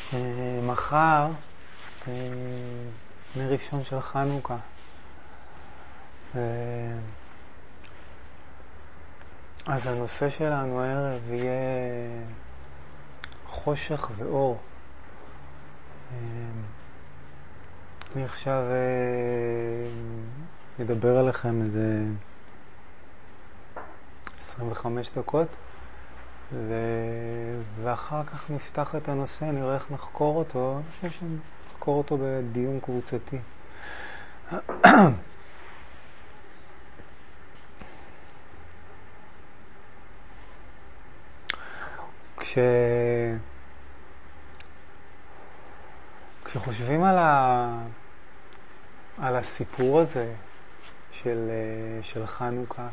מחר, מראשון של חנוכה. אז הנושא שלנו הערב יהיה חושך ואור. אני עכשיו אדבר עליכם איזה 25 דקות, ואחר כך נפתח את הנושא, נראה איך נחקור אותו. אני חושב שנחקור אותו בדיון קבוצתי. כשחושבים על הסיפור הזה של חנוכה,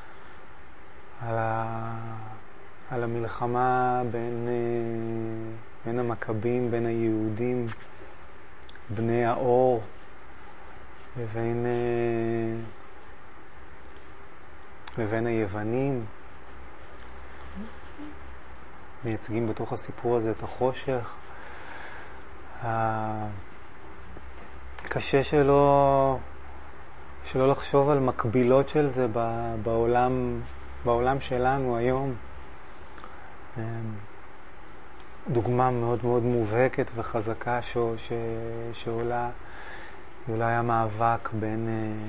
על המלחמה בין המכבים, בין היהודים, בני האור, לבין היוונים, מייצגים בתוך הסיפור הזה את החושך. קשה שלא לחשוב על מקבילות של זה בעולם שלנו היום. דוגמה מאוד מאוד מובהקת וחזקה שעולה, אולי המאבק בין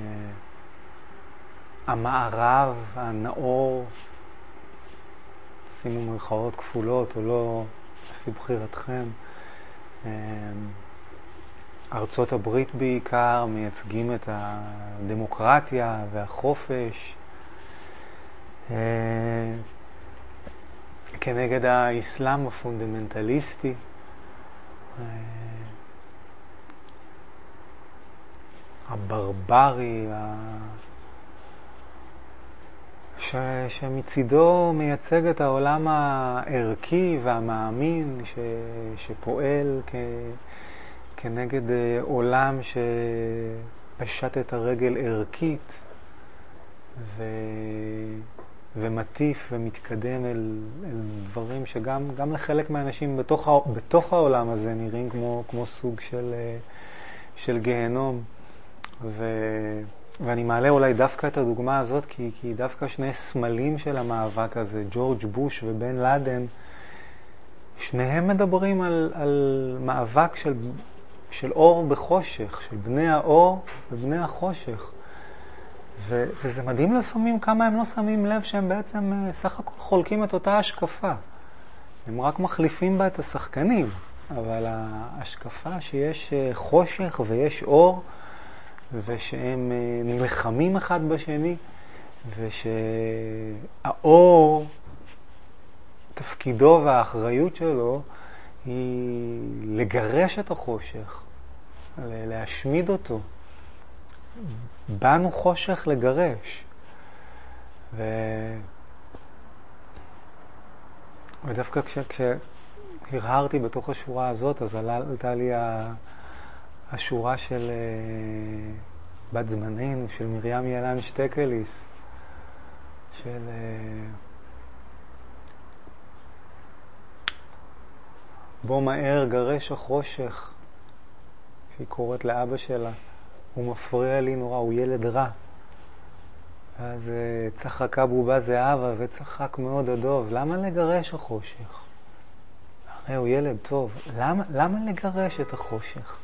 המערב הנאור, שימו מרכאות כפולות או לא, לפי בחירתכם, ארצות הברית בעיקר מייצגים את הדמוקרטיה והחופש, כנגד האסלאם הפונדמנטליסטי, הברברי, שמצידו מייצג את העולם הערכי והמאמין שפועל כנגד עולם שפשט את הרגל ערכית ומטיף ומתקדם אל דברים שגם לחלק מהאנשים בתוך העולם הזה נראים כמו סוג של גיהנום. ואני מעלה אולי דווקא את הדוגמה הזאת כי דווקא שני סמלים של המאבק הזה, ג'ורג' בוש ובן לאדן, שניהם מדברים על מאבק של אור בחושך, של בני האור ובני החושך. וזה מדהים לפעמים כמה הם לא שמים לב שהם בעצם סך הכל חולקים את אותה השקפה. הם רק מחליפים בה את השחקנים, אבל ההשקפה שיש חושך ויש אור, ושהם נלחמים אחד בשני, ושהאור, תפקידו והאחריות שלו היא לגרש את החושך, להשמיד אותו. באנו חושך לגרש. ודווקא כשהרהרתי בתוך השורה הזאת, אז עלתה לי השורה של בת זמננו, של מרים ילן שטקליס, של בוא מהר גרש החושך, שהיא קוראת לאבא שלה, הוא מפריע לי נורא, הוא ילד רע. אז צחקה בובה זהבה וצחק מאוד הדוב. למה לגרש החושך? הרי הוא ילד טוב. למה לגרש את החושך?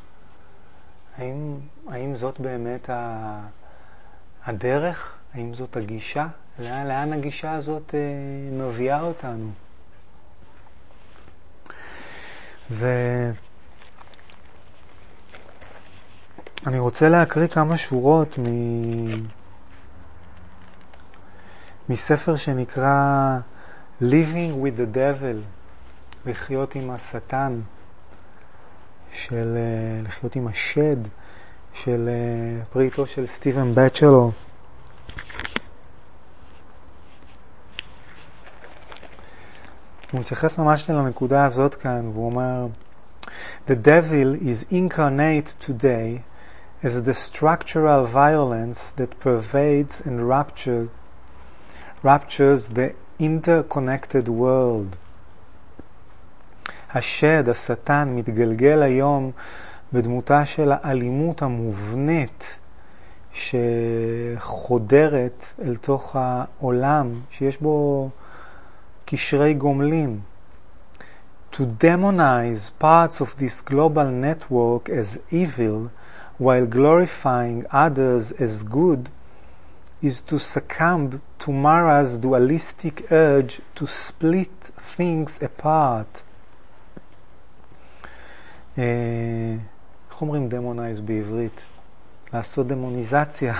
האם זאת באמת הדרך? האם זאת הגישה? לאן הגישה הזאת מביאה אותנו? אני רוצה להקריא כמה שורות מספר שנקרא Living with the Devil, לחיות עם השטן, לחיות עם השד, של פריטו של סטיבן בצ'לו. הוא מתייחס ממש לנקודה הזאת כאן, והוא אומר, The devil is incarnate today as the structural violence that pervades and raptures the interconnected world. השד, השטן, מתגלגל היום בדמותה של האלימות המובנית שחודרת אל תוך העולם שיש בו קשרי גומלין. To demonize parts of this global network as evil while glorifying others as good is to succumb to Mara's dualistic urge to split things apart. איך אומרים demonize בעברית? לעשות דמוניזציה.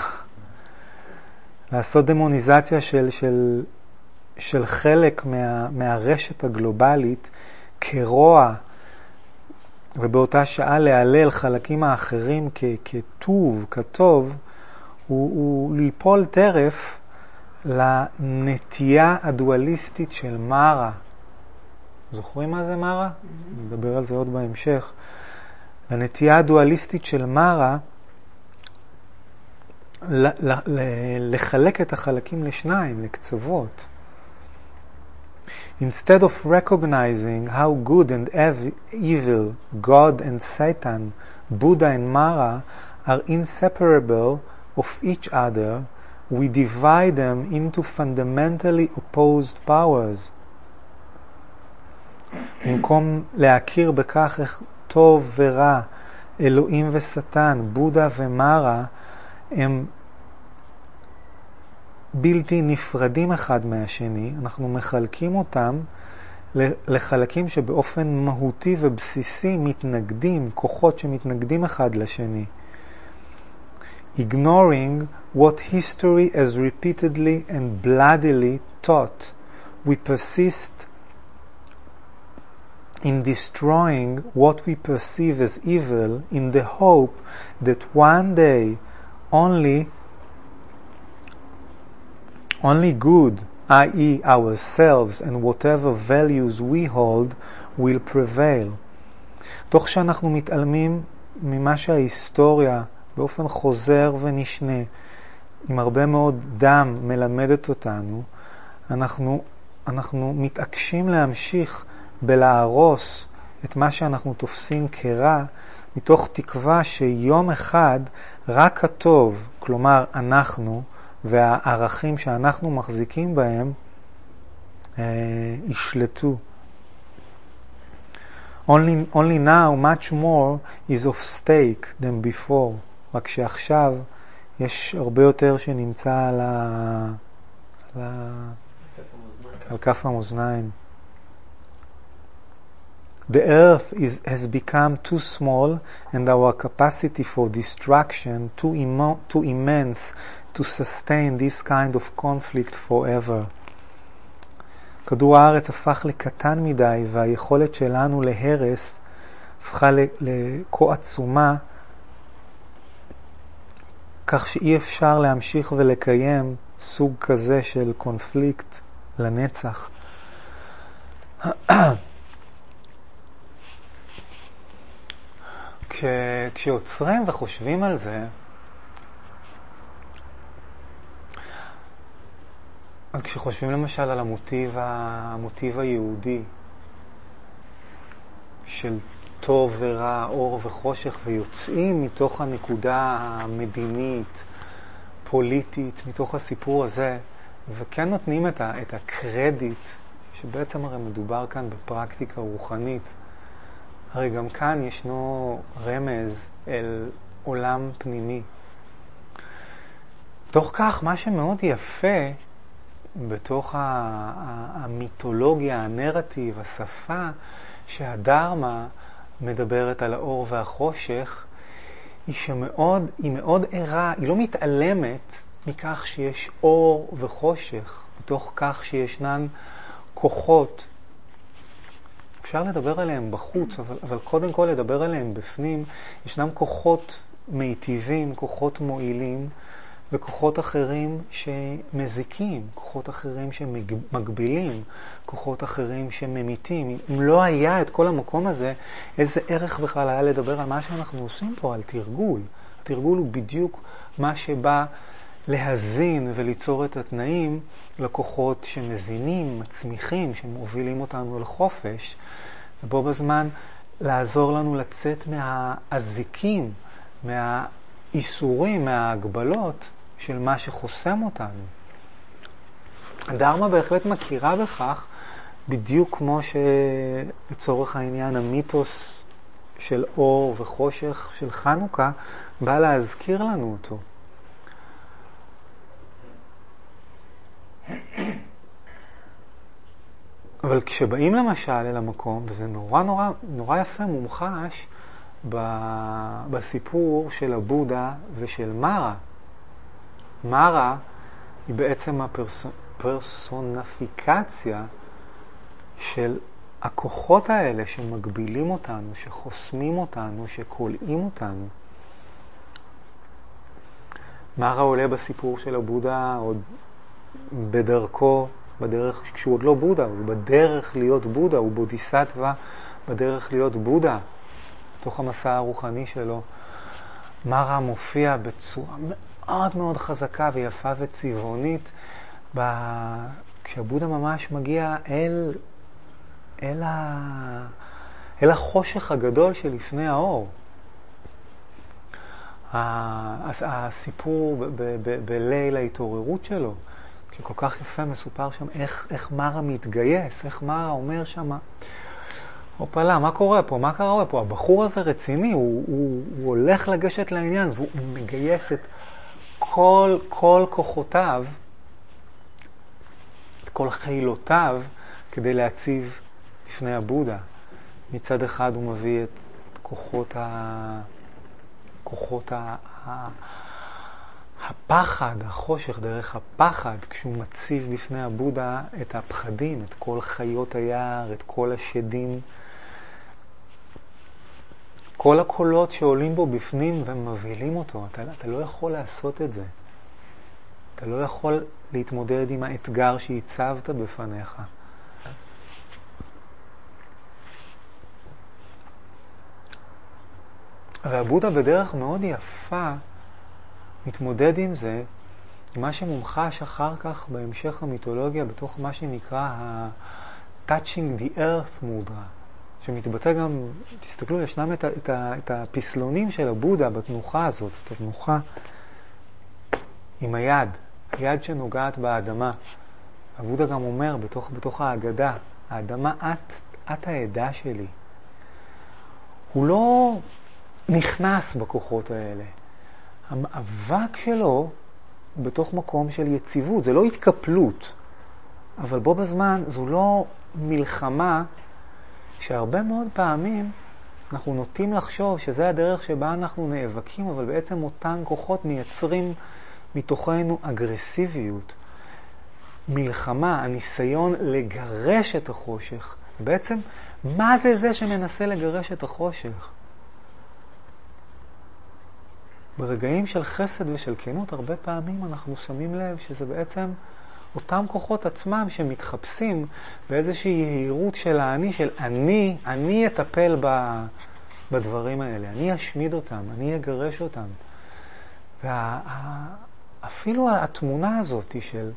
לעשות דמוניזציה של חלק מהרשת הגלובלית כרוע, ובאותה שעה להלל חלקים האחרים כטוב, כטוב, הוא ליפול טרף לנטייה הדואליסטית של מרה. זוכרים מה זה מרה? נדבר על זה עוד בהמשך. לנטייה הדואליסטית של מרה לחלק את החלקים לשניים, לקצוות. Instead of recognizing how good and evil, God and Satan, Buddha and Mara are inseparable of each other, we divide them into fundamentally opposed powers. במקום להכיר בכך איך טוב ורע, אלוהים ושטן, בודה ומרה, הם בלתי נפרדים אחד מהשני, אנחנו מחלקים אותם לחלקים שבאופן מהותי ובסיסי מתנגדים, כוחות שמתנגדים אחד לשני. Ignoring what history has repeatedly and bloodily taught, we persist in destroying what we perceive as evil in the hope that one day only good, i.e. ourselves and whatever values we hold, will prevail. תוך שאנחנו מתעלמים ממה שההיסטוריה באופן חוזר ונשנה, עם הרבה מאוד דם מלמדת אותנו, אנחנו מתעקשים להמשיך בלהרוס את מה שאנחנו תופסים כרע, מתוך תקווה שיום אחד רק הטוב, כלומר אנחנו, והערכים שאנחנו מחזיקים בהם ישלטו. Only now much more is of stake than before. רק שעכשיו יש הרבה יותר שנמצא על כף המאזניים. The earth has become too small and our capacity for destruction too immense to sustain this kind of conflict forever. כדור הארץ הפך לקטן מדי והיכולת שלנו להרס הפכה לכה עצומה, כך שאי אפשר להמשיך ולקיים סוג כזה של קונפליקט לנצח. כשעוצרים וחושבים על זה, אז כשחושבים למשל על המוטיב היהודי של טוב ורע, אור וחושך, ויוצאים מתוך הנקודה המדינית, פוליטית, מתוך הסיפור הזה, וכן נותנים את הקרדיט, שבעצם הרי מדובר כאן בפרקטיקה רוחנית. הרי גם כאן ישנו רמז אל עולם פנימי. תוך כך, מה שמאוד יפה בתוך המיתולוגיה, הנרטיב, השפה, שהדרמה מדברת על האור והחושך, היא מאוד ערה, היא לא מתעלמת מכך שיש אור וחושך, בתוך כך שישנן כוחות. אפשר לדבר עליהם בחוץ, אבל קודם כל לדבר עליהם בפנים. ישנם כוחות מיטיבים, כוחות מועילים, וכוחות אחרים שמזיקים, כוחות אחרים שמגבילים, כוחות אחרים שממיתים. אם לא היה את כל המקום הזה, איזה ערך בכלל היה לדבר על מה שאנחנו עושים פה, על תרגול. התרגול הוא בדיוק מה שבא להזין וליצור את התנאים לכוחות שמזינים, מצמיחים, שמובילים אותנו לחופש, ובו בזמן לעזור לנו לצאת מהאזיקים, מהאיסורים, מההגבלות של מה שחוסם אותנו. הדרמה בהחלט מכירה בכך, בדיוק כמו שלצורך העניין המיתוס של אור וחושך של חנוכה בא להזכיר לנו אותו. אבל כשבאים למשל אל המקום, וזה נורא יפה מומחש בסיפור של הבודה ושל מרה. מרה היא בעצם הפרסונפיקציה של הכוחות האלה שמגבילים אותנו, שחוסמים אותנו, שקולעים אותנו. מרה עולה בסיפור של הבודה עוד בדרך, כשהוא עוד לא בודה, הוא בדרך להיות בודה, הוא בודיסטווה בדרך להיות בודה, תוך המסע הרוחני שלו. מרה מופיע בצורה מאוד מאוד חזקה ויפה וצבעונית, כשהבודה ממש מגיע אל החושך הגדול שלפני האור. הסיפור בליל ההתעוררות שלו, שכל כך יפה מסופר שם איך מרה מתגייס, איך מרה אומר שם, אופלה, מה קורה פה? מה קרה פה? הבחור הזה רציני, הוא הולך לגשת לעניין, והוא מגייס את כל כוחותיו, את כל חילותיו, כדי להציב לפני הבודה. מצד אחד הוא מביא את כוחות הפחד, החושך דרך הפחד, כשהוא מציב בפני הבודה את הפחדים, את כל חיות היער, את כל השדים, כל הקולות שעולים בו בפנים ומבהילים אותו. אתה לא יכול לעשות את זה. אתה לא יכול להתמודד עם האתגר שהצבת בפניך. והבודה בדרך מאוד יפה מתמודד עם זה, עם מה שמומחש אחר כך בהמשך המיתולוגיה בתוך מה שנקרא ה-touching the earth מודרה, שמתבטא גם, תסתכלו, ישנם את הפסלונים של הבודה בתנוחה הזאת, את התנוחה עם היד שנוגעת באדמה. הבודה גם אומר בתוך ההגדה, האדמה את העדה שלי. הוא לא נכנס בכוחות האלה. המאבק שלו בתוך מקום של יציבות, זה לא התקפלות, אבל בו בזמן זו לא מלחמה שהרבה מאוד פעמים אנחנו נוטים לחשוב שזה הדרך שבה אנחנו נאבקים, אבל בעצם אותן כוחות מייצרים מתוכנו אגרסיביות. מלחמה, הניסיון לגרש את החושך. בעצם, מה זה שמנסה לגרש את החושך? ברגעים של חסד ושל כנות, הרבה פעמים אנחנו שמים לב שזה בעצם אותם כוחות עצמם שמתחפשים באיזושהי יהירות של האני, של אני אטפל בדברים האלה, אני אשמיד אותם, אני אגרש אותם. ואפילו התמונה הזאת של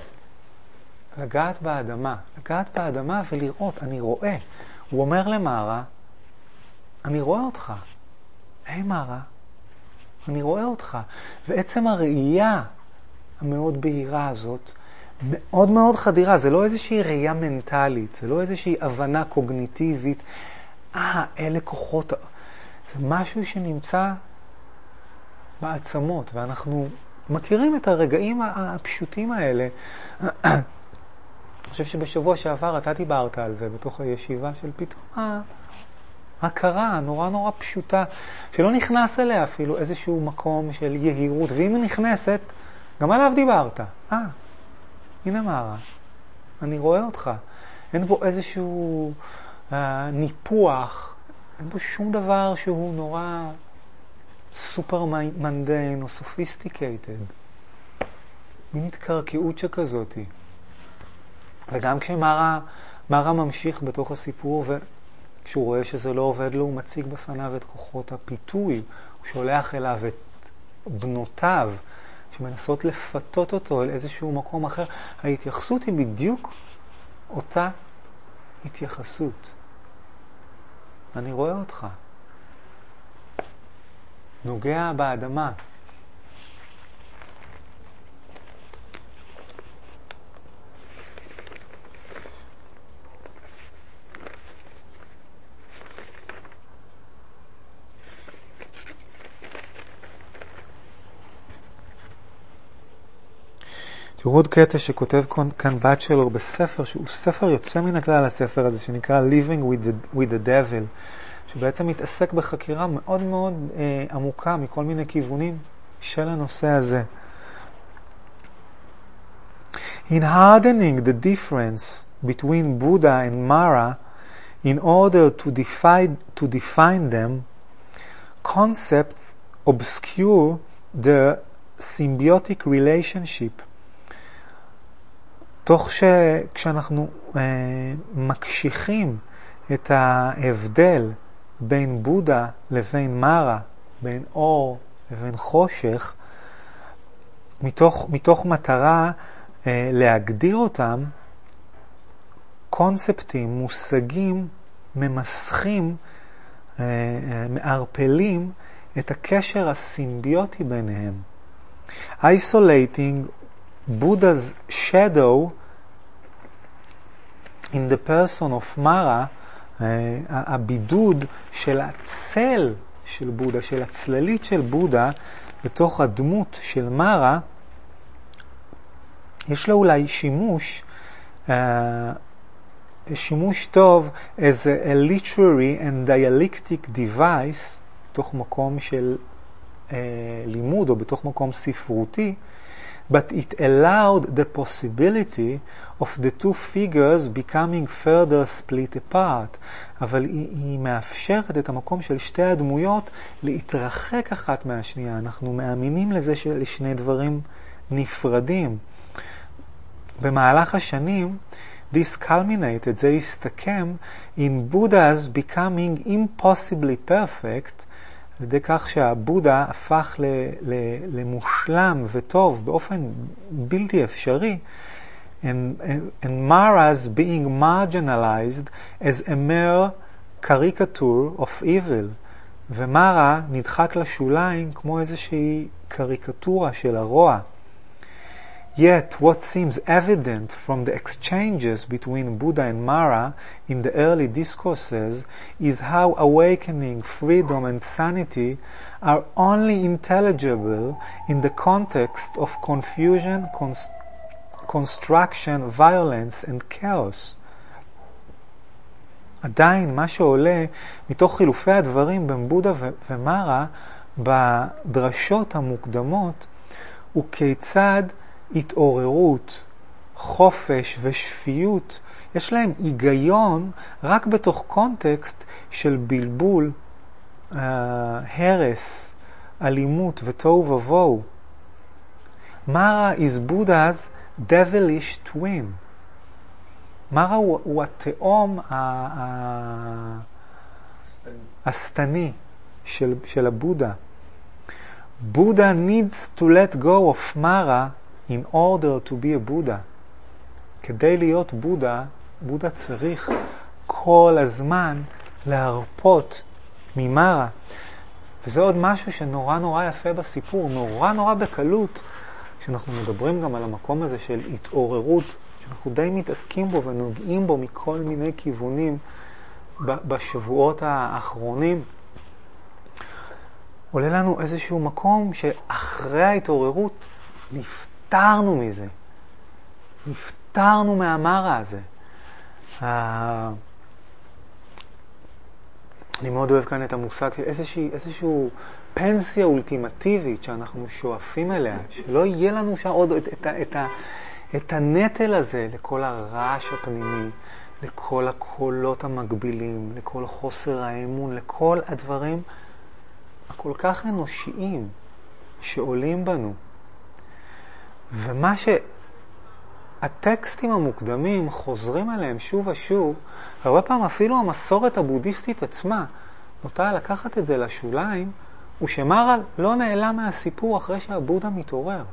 לגעת באדמה ולראות, אני רואה. הוא אומר למרה, אני רואה אותך. היי מרה, אני רואה אותך. ועצם הראייה המאוד בהירה הזאת, מאוד מאוד חדירה, זה לא איזושהי ראייה מנטלית, זה לא איזושהי הבנה קוגניטיבית, אלה כוחות, זה משהו שנמצא בעצמות, ואנחנו מכירים את הרגעים הפשוטים האלה. אני חושב שבשבוע שעבר אתה דיברת על זה בתוך הישיבה של פתאום הכרה נורא פשוטה, שלא נכנס אליה אפילו איזשהו מקום של יהירות, ואם היא נכנסת, גם עליו דיברת. הנה מרה, אני רואה אותך. אין בו איזשהו ניפוח, אין בו שום דבר שהוא נורא סופר מנדיין או סופיסטיקייטד. מין התקרקעות שכזאת. וגם כשמרה ממשיך בתוך הסיפור, וכשהוא רואה שזה לא עובד לו, הוא מציג בפניו את כוחות הפיתוי, הוא שולח אליו את בנותיו, שמנסות לפתות אותו אל איזשהו מקום אחר. ההתייחסות היא בדיוק אותה התייחסות. אני רואה אותך. נוגע באדמה. תראו עוד קטע שכותב כאן בצ'לור בספר, שהוא ספר יוצא מן הכלל, הספר הזה, שנקרא Living with the Devil, שבעצם מתעסק בחקירה מאוד מאוד עמוקה מכל מיני כיוונים של הנושא הזה. In hardening the difference between Buddha and Mara in order to define them, concepts obscure the symbiotic relationship. תוך כשאנחנו מקשיחים את ההבדל בין בודה לבין מרה, בין אור לבין חושך, מתוך מטרה להגדיר אותם, קונספטים, מושגים, ממסכים, מערפלים את הקשר הסימביוטי ביניהם. Isolating Buddha's shadow in the person of Mara, הבידוד של הצל של בודה, של הצללית של בודה, בתוך הדמות של מרה, יש לו אולי שימוש טוב as a literary and dialectic device, בתוך מקום של לימוד או בתוך מקום ספרותי, but it allowed the possibility of the two figures becoming further split apart. אבל היא מאפשרת את המקום של שתי הדמויות להתרחק אחת מהשנייה. אנחנו מאמינים לזה שלשני דברים נפרדים. במהלך השנים, this culminated, זה הסתכם in Buddha's becoming impossibly perfect, על ידי כך שהבודה הפך למושלם וטוב באופן בלתי אפשרי, and Mara's being marginalized as a mere caricature of evil, ומרה נדחק לשוליים כמו איזושהי קריקטורה של הרוע. Yet what seems evident from the exchanges between Buddha and Mara in the early discourses is how awakening, freedom and sanity are only intelligible in the context of confusion, construction, violence and chaos. עדיין מה שעולה מתוך חילופי הדברים בין בודה ומרה בדרשות המוקדמות הוא כיצד התעוררות, חופש ושפיות, יש להם היגיון רק בתוך קונטקסט של בלבול, הרס, אלימות ותוהו ובוהו. מרה is Buddha's devilish twin. מרה הוא התאום השטני של הבודה. Buddha needs to let go of Mara in order to be a Buddha. כדי להיות בודה, בודה צריך כל הזמן להרפות ממרה. וזה עוד משהו שנורא נורא יפה בסיפור, נורא בקלות, כשאנחנו מדברים גם על המקום הזה של התעוררות, שאנחנו די מתעסקים בו ונוגעים בו מכל מיני כיוונים בשבועות האחרונים. עולה לנו איזשהו מקום שאחרי ההתעוררות נפטרנו מזה. נפטרנו מהמרה הזה. אני מאוד אוהב כאן את המושג של איזשהו פנסיה אולטימטיבית שאנחנו שואפים אליה, שלא יהיה לנו שם עוד את הנטל הזה לכל הרעש הפנימי, לכל הקולות המקבילים, לכל חוסר האמון, לכל הדברים הכל כך אנושיים שעולים בנו. ומה שהטקסטים המוקדמים חוזרים עליהם שוב ושוב, הרבה פעם אפילו המסורת הבודהיסטית עצמה נוטה לקחת את זה לשוליים, הוא שמרה לא נעלם מהסיפור אחרי שהבודה מתעורר.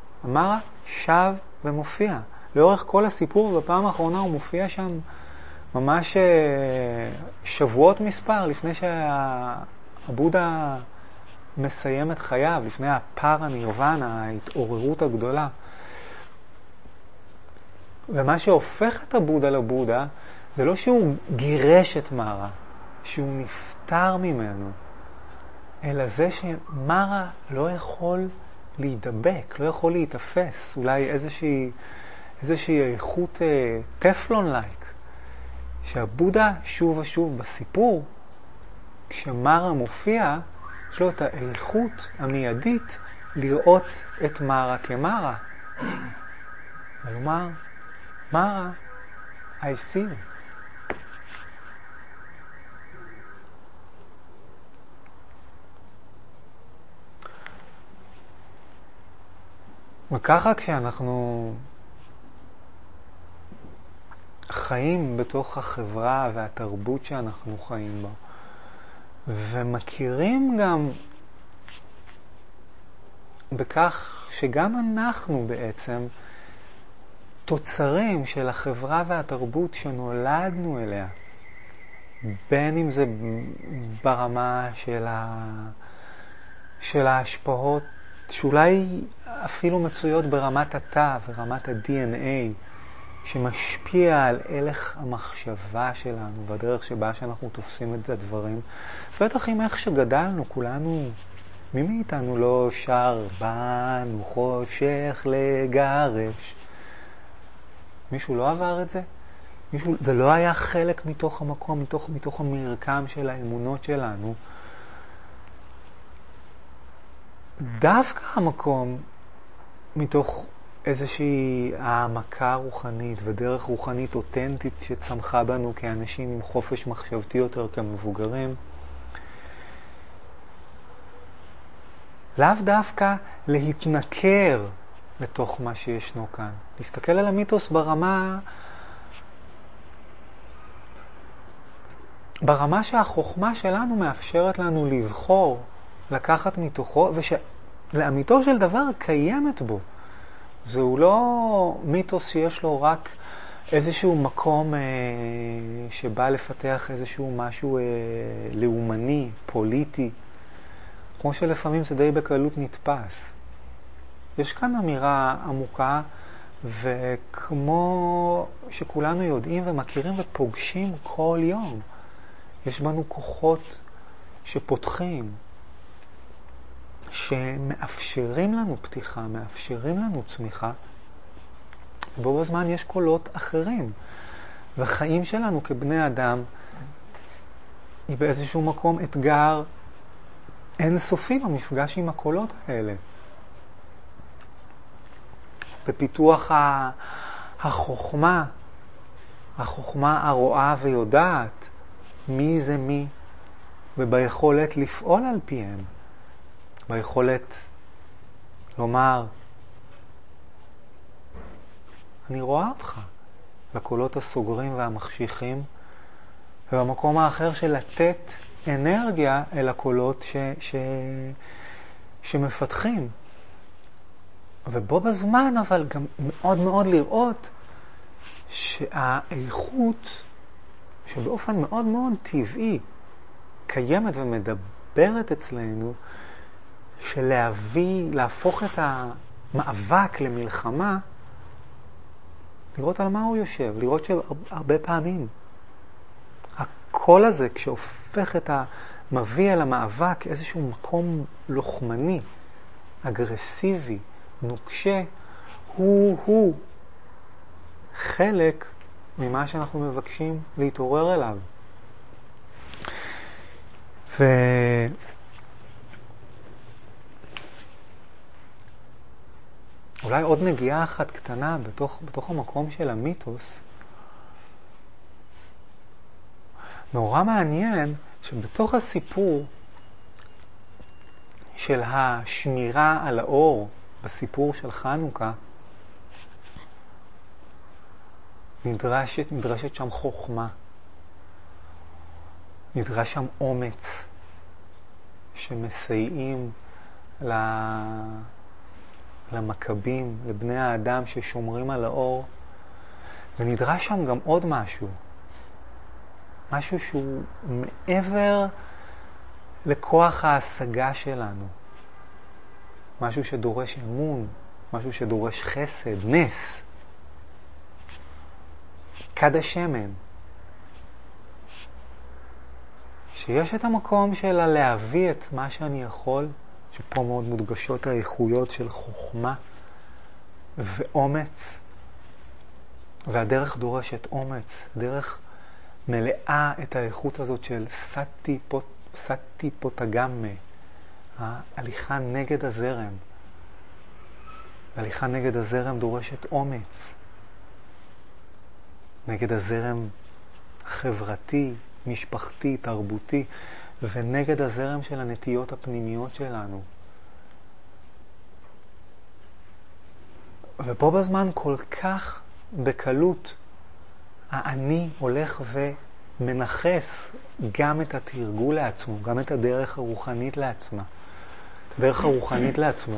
מרה שב ומופיע. לאורך כל הסיפור, ובפעם האחרונה הוא מופיע שם ממש שבועות מספר לפני שהבודה מסיים את חייו, לפני הפארה נירוונה, ההתעוררות הגדולה. ומה שהופך את הבודה לבודה, זה לא שהוא גירש את מרה, שהוא נפטר ממנו, אלא זה שמרה לא יכול להידבק, לא יכול להתאפס, אולי איזושהי איכות טפלון-לייק, שהבודה שוב ושוב בסיפור, כשמרה מופיע, יש לו את האיכות המיידית לראות את מרה כמרה. ולומר, מרה, I see you. וככה כשאנחנו חיים בתוך החברה והתרבות שאנחנו חיים בה, ומכירים גם בכך שגם אנחנו בעצם תוצרים של החברה והתרבות שנולדנו אליה, בין אם זה ברמה של ההשפעות שאולי אפילו מצויות ברמת התא ורמת ה-DNA, שמשפיע על הלך המחשבה שלנו והדרך שבה שאנחנו תופסים את הדברים. בטח עם איך שגדלנו, כולנו, מי מאיתנו לא שר בנו חושך לגרש? מישהו לא עבר את זה? זה לא היה חלק מתוך המקום, מתוך המרקם של האמונות שלנו. דווקא המקום מתוך איזושהי העמקה רוחנית ודרך רוחנית אותנטית שצמחה בנו כאנשים עם חופש מחשבתי יותר כמבוגרים, לאו דווקא להתנכר לתוך מה שישנו כאן. להסתכל על המיתוס ברמה שהחוכמה שלנו מאפשרת לנו לבחור, לקחת מתוכו, ושלאמיתו של דבר קיימת בו. זהו לא מיתוס שיש לו רק איזשהו מקום שבא לפתח איזשהו משהו לאומני, פוליטי, כמו שלפעמים זה די בקלות נתפס. יש כאן אמירה עמוקה, וכמו שכולנו יודעים ומכירים ופוגשים כל יום, יש בנו כוחות שפותחים, שמאפשרים לנו פתיחה, מאפשרים לנו צמיחה, ובו בזמן יש קולות אחרים. והחיים שלנו כבני אדם היא באיזשהו מקום אתגר אינסופי במפגש עם הקולות האלה. בפיתוח החוכמה הרואה ויודעת מי זה מי, וביכולת לפעול על פיהם. ביכולת לומר, אני רואה אותך, לקולות הסוגרים והמחשיכים, ובמקום האחר של לתת אנרגיה אל הקולות שמפתחים. ובו בזמן אבל גם מאוד מאוד לראות שהאיכות שבאופן מאוד מאוד טבעי קיימת ומדברת אצלנו, של להפוך את המאבק למלחמה, לראות על מה הוא יושב, לראות שהרבה פעמים הקול הזה כשהופך מביא על המאבק איזשהו מקום לוחמני, אגרסיבי, נוקשה, הוא חלק ממה שאנחנו מבקשים להתעורר אליו. אולי עוד נגיעה אחת קטנה בתוך המקום של המיתוס. נורא מעניין שבתוך הסיפור של השמירה על האור, בסיפור של חנוכה, נדרשת שם חוכמה. נדרש שם אומץ שמסייעים למכבים, לבני האדם ששומרים על האור. ונדרש שם גם עוד משהו. משהו שהוא מעבר לכוח ההשגה שלנו. משהו שדורש אמון, משהו שדורש חסד, נס. כד השמן. שיש את המקום שלה להביא את מה שאני יכול, שפה מאוד מודגשות האיכויות של חוכמה ואומץ, והדרך דורשת אומץ, דרך מלאה את האיכות הזאת של סטי פוטגמה, ההליכה נגד הזרם. ההליכה נגד הזרם דורשת אומץ, נגד הזרם חברתי, משפחתי, תרבותי, ונגד הזרם של הנטיות הפנימיות שלנו. ופה בזמן כל כך בקלות האני הולך ומנחס גם את התרגול לעצמו, גם את הדרך הרוחנית לעצמה, הדרך הרוחנית לעצמו.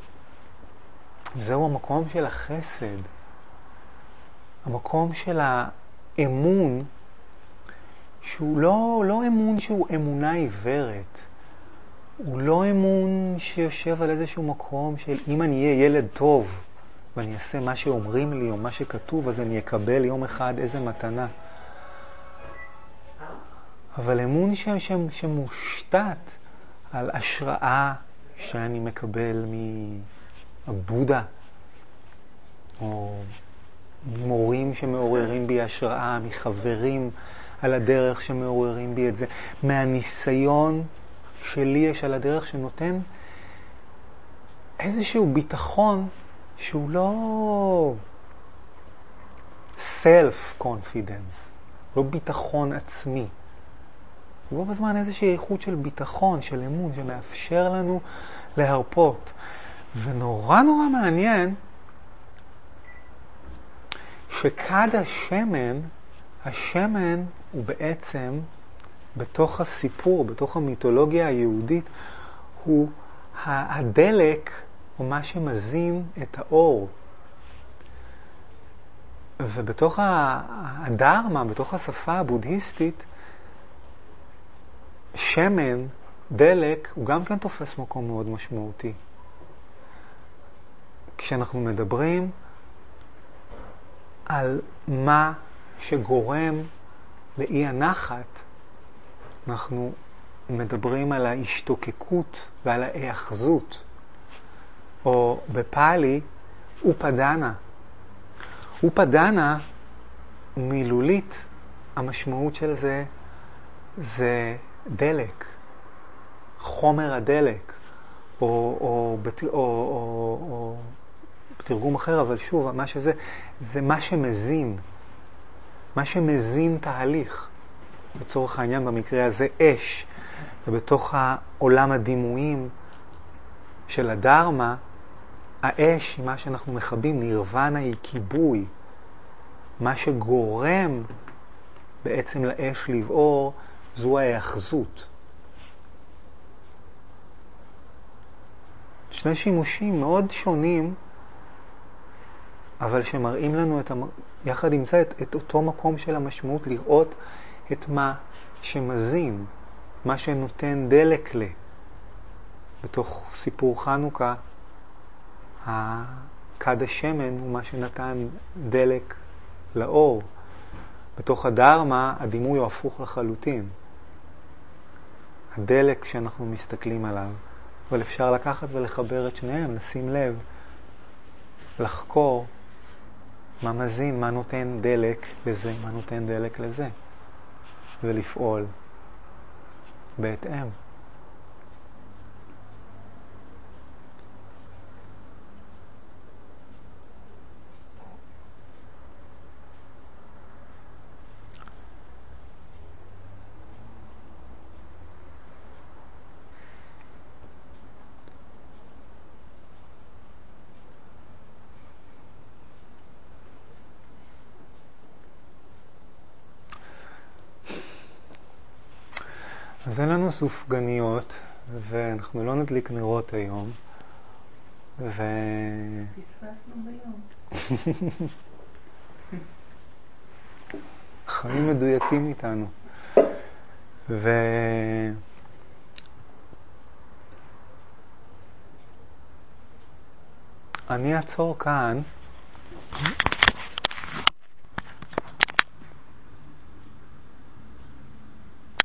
זהו המקום של החסד, המקום של האמון, שהוא לא אמון שהוא אמונה עיוורת, הוא לא אמון שיושב על איזשהו מקום של אם אני אהיה ילד טוב ואני אעשה מה שאומרים לי או מה שכתוב, אז אני אקבל יום אחד איזה מתנה. אבל אמון שמושתת על השראה שאני מקבל מהבודה, או מורים שמעוררים בי השראה, מחברים על הדרך שמעוררים בי את זה, מהניסיון שלי יש על הדרך שנותן איזשהו ביטחון שהוא לא self-confidence, לא ביטחון עצמי. הוא בזמן איזושהי איכות של ביטחון, של אמון, שמאפשר לנו להרפות. ונורא מעניין שכד השמן הוא בעצם בתוך הסיפור, בתוך המיתולוגיה היהודית, הוא הדלק או מה שמזין את האור. ובתוך הדרמה, בתוך השפה הבודהיסטית, שמן, דלק, הוא גם כן תופס מקום מאוד משמעותי. כשאנחנו מדברים על מה שגורם לאי הנחת, אנחנו מדברים על ההשתוקקות ועל ההאחזות, או בפאלי, אופדנה. אופדנה, מילולית, המשמעות של זה דלק, חומר הדלק, או בתרגום אחר, אבל שוב, מה שזה, זה מה שמזין, מה שמזין תהליך. בצורך העניין, במקרה הזה, אש. ובתוך העולם הדימויים של הדרמה, האש, מה שאנחנו מכבים, נירוונה היא כיבוי. מה שגורם בעצם לאש לבעור, זו ההאחזות. שני שימושים מאוד שונים, אבל שמראים לנו יחד עם זה את אותו מקום של המשמעות, לראות את מה שמזין, מה שנותן דלק בתוך סיפור חנוכה, כד השמן הוא מה שנתן דלק לאור. בתוך הדרמה הדימוי הוא הפוך לחלוטין. הדלק שאנחנו מסתכלים עליו, אבל אפשר לקחת ולחבר את שניהם, לשים לב, לחקור מה מזין, מה נותן דלק לזה, מה נותן דלק לזה, ולפעול בהתאם. אז אין לנו סופגניות, ואנחנו לא נדליק נרות היום. פספסנו ביום. חיים מדויקים איתנו. אני אעצור כאן.